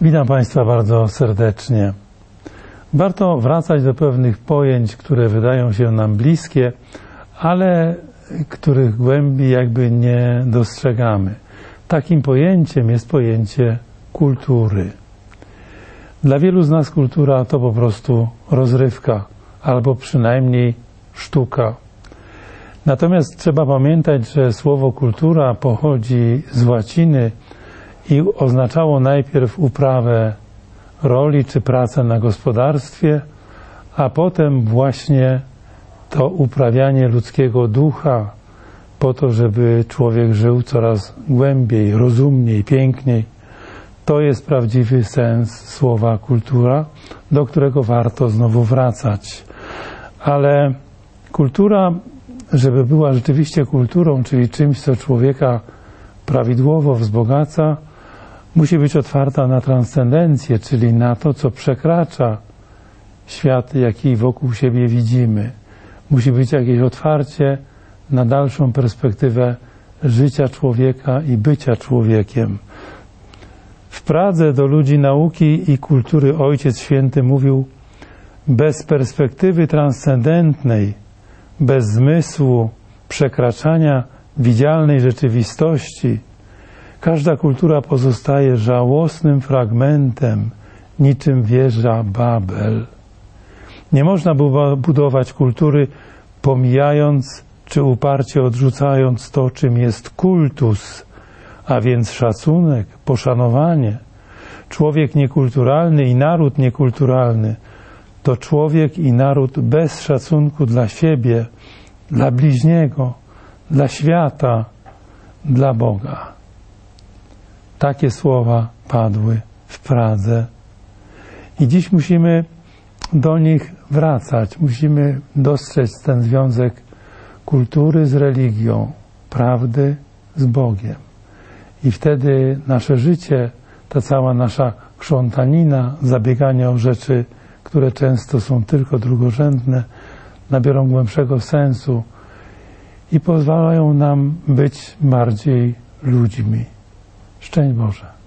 Witam Państwa bardzo serdecznie. Warto wracać do pewnych pojęć, które wydają się nam bliskie, ale których głębi jakby nie dostrzegamy. Takim pojęciem jest pojęcie kultury. Dla wielu z nas kultura to po prostu rozrywka, albo przynajmniej sztuka. Natomiast trzeba pamiętać, że słowo kultura pochodzi z łaciny i oznaczało najpierw uprawę roli czy pracę na gospodarstwie, a potem właśnie to uprawianie ludzkiego ducha po to, żeby człowiek żył coraz głębiej, rozumniej, piękniej. To jest prawdziwy sens słowa kultura, do którego warto znowu wracać. Ale kultura, żeby była rzeczywiście kulturą, czyli czymś, co człowieka prawidłowo wzbogaca, musi być otwarta na transcendencję, czyli na to, co przekracza świat, jaki wokół siebie widzimy. Musi być jakieś otwarcie na dalszą perspektywę życia człowieka i bycia człowiekiem. W Pradze do ludzi nauki i kultury Ojciec Święty mówił: bez perspektywy transcendentnej, bez zmysłu przekraczania widzialnej rzeczywistości, każda kultura pozostaje żałosnym fragmentem, niczym wieża Babel. Nie można budować kultury, pomijając czy uparcie odrzucając to, czym jest kultus, a więc szacunek, poszanowanie. Człowiek niekulturalny i naród niekulturalny to człowiek i naród bez szacunku dla siebie, dla bliźniego, dla świata, dla Boga. Takie słowa padły w Pradze i dziś musimy do nich wracać. Musimy dostrzec ten związek kultury z religią, prawdy z Bogiem. I wtedy nasze życie, ta cała nasza krzątanina, zabieganie o rzeczy, które często są tylko drugorzędne, nabiorą głębszego sensu i pozwalają nam być bardziej ludźmi. Szczęść Boże.